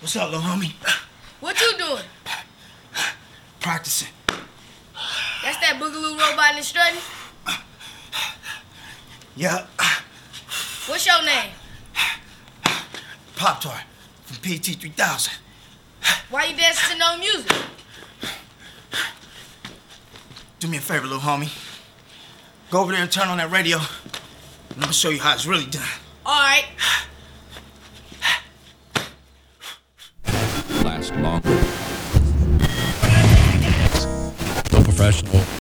What's up, little homie? What you doing? Practicing. That's that Boogaloo robot in strutting? Yeah. What's your name? Pop Tart from PT 3000. Why you dancing to no music? Do me a favor, little homie. Go over there and turn on that radio, and I'm gonna show you how it's really done. All right. Last longer. So professional.